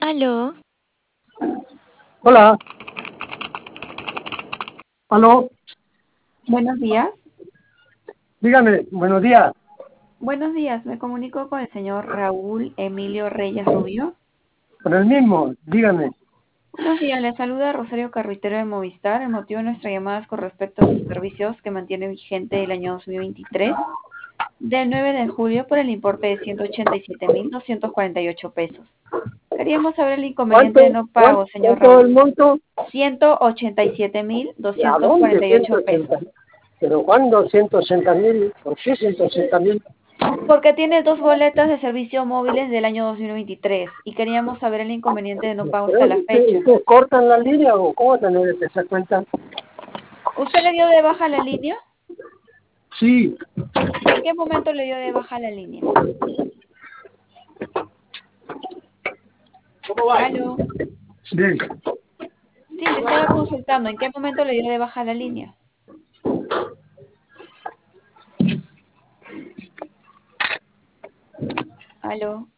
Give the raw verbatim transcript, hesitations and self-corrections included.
Aló, Hola, aló, Buenos días. dígame, buenos días. Buenos días. Me comunico con el señor Raúl Emilio Reyes Rubio. Con el mismo, dígame. Buenos días. Le saluda Rosario Carruitero de Movistar. El motivo de nuestra llamada es con respecto a sus servicios que mantiene vigente el año dos mil veintitrés, del nueve de julio por el importe de ciento ochenta y siete mil doscientos cuarenta y ocho pesos. Queríamos saber el inconveniente de ¿Cuánto, no cuánto, pago, señor cuánto el Raúl. monto? ciento ochenta y siete mil ¿Y a doscientos dónde cuarenta y ocho ciento ochenta? pesos. ¿Pero cuándo ciento ochenta mil? ¿Por qué ciento ochenta mil? Porque tiene dos boletas de servicio móviles del año dos mil veintitrés y queríamos saber el inconveniente de no pago ¿Pero hasta la usted- fecha. ustedes cortan la línea o cómo tener esa cuenta? ¿Usted le dio de baja la línea? Sí, ¿En qué momento le dio de baja la línea? ¿Aló? sí. Sí, le estaba consultando. ¿En qué momento le dio de baja la línea? ¿Aló?